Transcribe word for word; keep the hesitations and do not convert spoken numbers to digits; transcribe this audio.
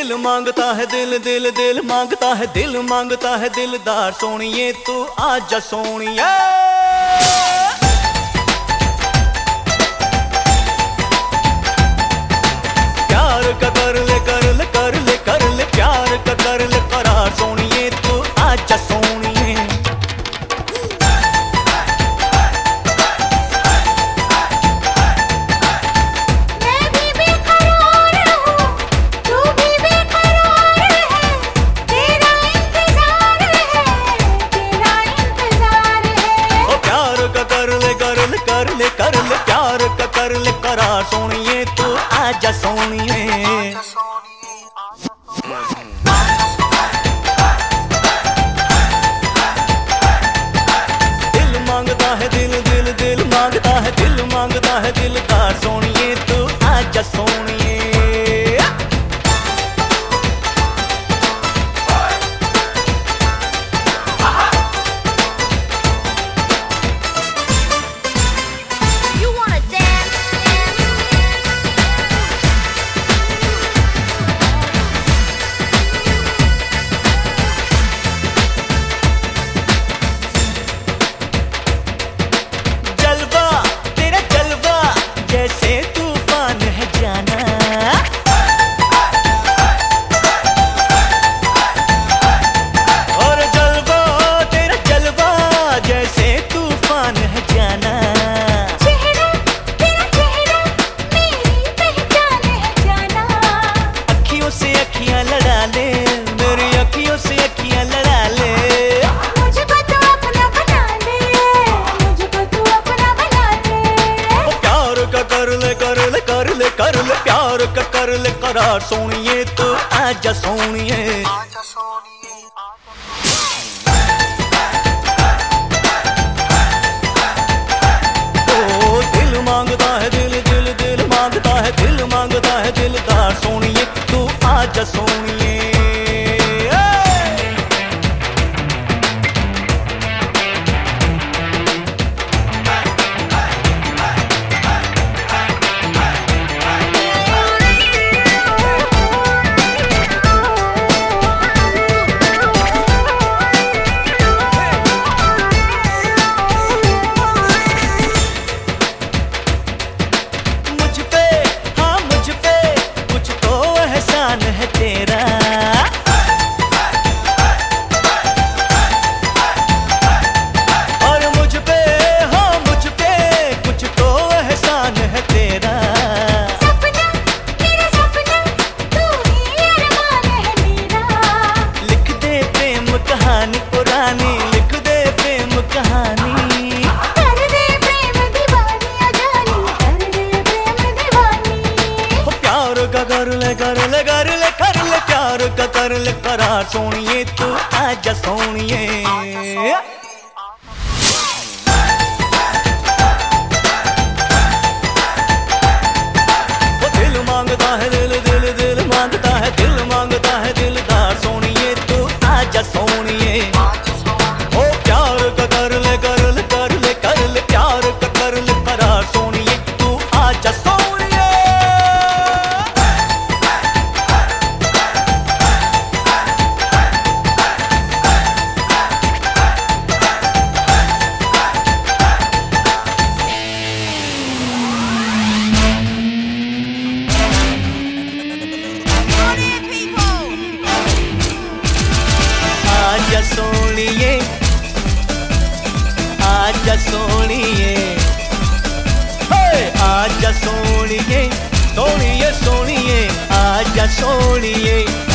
दिल मांगता है दिल दिल दिल मांगता है दिल मांगता है दिलदार सोनिए तू आजा सोनिए। प्यार का कर ले कर ले कर ले कर ले प्यार का कर ले करार सोनिए तू आजा सोनिए। कर ले कर ले प्यार का कर ले करार सोनिए तू आजा सोनिए। दिल मांगता है दिल दिल दिल मांगता है दिल मांगता है दिलदार सोनिए तू आजा सोनिए। कर ले कर ले प्यार का कर ले करार सोनिए तू आजा सोनिए। ओ दिल मांगता है दिल दिल दिल मांगता है दिल मांगता है दिलदार सोनिए तू आजा सोनिए। है तेरा और मुझ पे हाँ मुझ पे कुछ तो एहसान है तेरा। सपना मेरा सपना तू ही अरमान है मेरा। लिख दे प्रेम कहानी पुरानी लिख दे प्रेम कहानी। कर दे प्रेम दीवानी अजानी कर दे प्रेम दीवानी। प्यार का कर ले कर ले कर ले कर ले प्यार का कर ले करार सोनिए तू आजा सोनिए। वो दिल मांगता है दिल दिल दिल मांगता है दिल मांगता है दिलदार सोनिए तू आजा सोनिए। ओ प्यार का कर ले कर ले कर ले कर ले प्यार का कर ले करार सोनिए तू आजा सोनिए। आजा सोनिए आजा सोनिए आजा सोनिए सोनिए सोनिए आजा सोनिए।